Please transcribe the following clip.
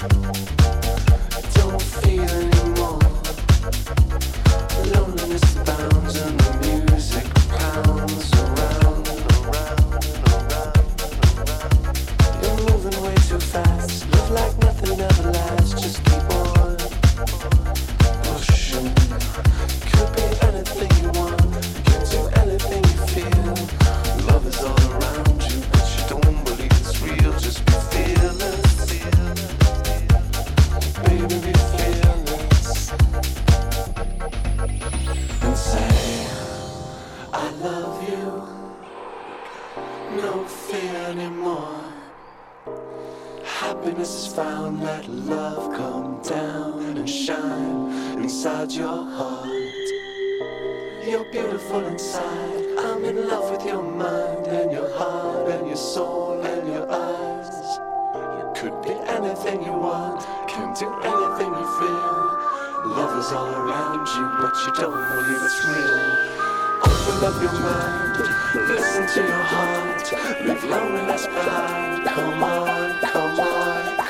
Don't feel anymore. Loneliness abounds and the music pounds around, around, around. You're moving way too fast. Live like nothing ever lasts. Just keep on pushing. Could be anything you want. You can do anything you feel. Love is all around you, but you don't believe it's real. Just be fearless. Baby, be fearless. And say, I love you. No fear anymore. Happiness is found. Let love come down and shine inside your heart. You're beautiful inside. I'm in love with your mind and your heart and your soul and your eyes. You could be anything you want, can do anything you feel. Love is all around you, but you don't believe it's real. Open up your mind, listen to your heart. Leave loneliness behind. Come on, come on.